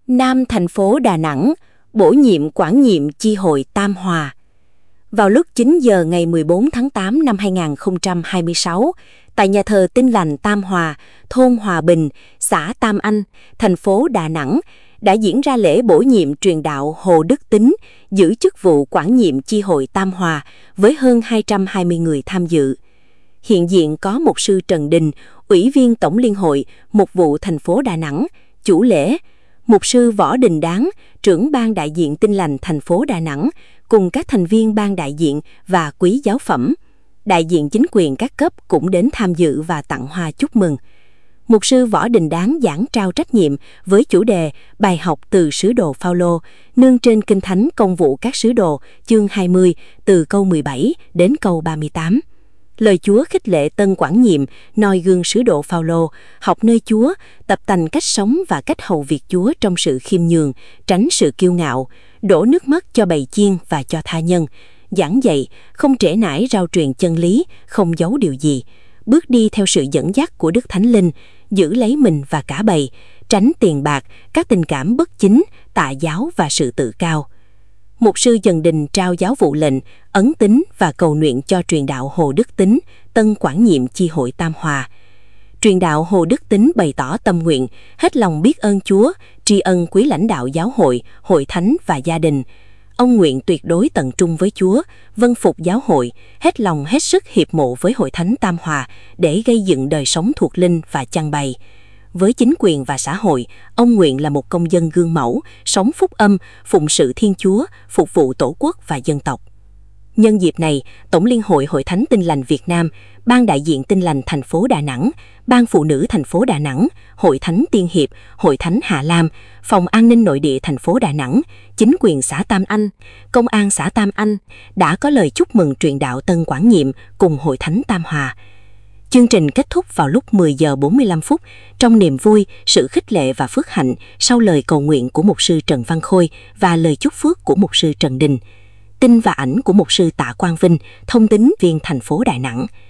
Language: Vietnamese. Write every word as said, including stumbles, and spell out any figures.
Nam thành phố Đà Nẵng bổ nhiệm quản nhiệm chi hội Tam Hòa. Vào lúc chín giờ ngày mười bốn tháng tám năm hai nghìn không trăm hai mươi sáu, tại nhà thờ Tin Lành Tam Hòa, thôn Hòa Bình, xã Tam Anh, thành phố Đà Nẵng, đã diễn ra lễ bổ nhiệm truyền đạo Hồ Đức Tính giữ chức vụ quản nhiệm chi hội Tam Hòa với hơn hai trăm hai mươi người tham dự. Hiện diện có mục sư Trần Đình, Ủy viên Tổng Liên hội Mục vụ thành phố Đà Nẵng, chủ lễ, mục sư Võ Đình Đáng, trưởng ban đại diện Tin Lành thành phố Đà Nẵng, cùng các thành viên ban đại diện và quý giáo phẩm. Đại diện chính quyền các cấp cũng đến tham dự và tặng hoa chúc mừng. Mục sư Võ Đình Đáng giảng trao trách nhiệm với chủ đề bài học từ sứ đồ Phao-lô, nương trên Kinh Thánh Công vụ các sứ đồ, chương hai mươi, từ câu mười bảy đến câu ba mươi tám. Lời Chúa khích lệ tân quản nhiệm, noi gương sứ đồ Phao-lô, học nơi Chúa, tập tành cách sống và cách hầu việc Chúa trong sự khiêm nhường, tránh sự kiêu ngạo, đổ nước mắt cho bầy chiên và cho tha nhân, giảng dạy, không trễ nải rao truyền chân lý, không giấu điều gì, bước đi theo sự dẫn dắt của Đức Thánh Linh, giữ lấy mình và cả bầy, tránh tiền bạc, các tình cảm bất chính, tà giáo và sự tự cao. Mục sư Trần Đình trao giáo vụ lệnh, ấn tín và cầu nguyện cho truyền đạo Hồ Đức Tính, tân quản nhiệm chi hội Tam Hòa. Truyền đạo Hồ Đức Tính bày tỏ tâm nguyện, hết lòng biết ơn Chúa, tri ân quý lãnh đạo giáo hội, hội thánh và gia đình. Ông nguyện tuyệt đối tận trung với Chúa, vâng phục giáo hội, hết lòng hết sức hiệp mộ với hội thánh Tam Hòa để gây dựng đời sống thuộc linh và chăn bày. Với chính quyền và xã hội, ông nguyện là một công dân gương mẫu, sống phúc âm, phụng sự Thiên Chúa, phục vụ Tổ quốc và dân tộc. Nhân dịp này, Tổng Liên hội Hội Thánh Tin Lành Việt Nam, Ban đại diện Tin Lành thành phố Đà Nẵng, Ban Phụ nữ thành phố Đà Nẵng, Hội Thánh Tiên Hiệp, Hội Thánh Hạ Lam, Phòng An ninh Nội địa thành phố Đà Nẵng, chính quyền xã Tam Anh, Công an xã Tam Anh đã có lời chúc mừng truyền đạo tân quản nhiệm cùng Hội Thánh Tam Hòa. Chương trình kết thúc vào lúc mười giờ bốn mươi lăm phút trong niềm vui, sự khích lệ và phước hạnh sau lời cầu nguyện của mục sư Trần Văn Khôi và lời chúc phước của mục sư Trần Đình. Tin và ảnh của mục sư Tạ Quang Vinh, thông tín viên thành phố Đà Nẵng.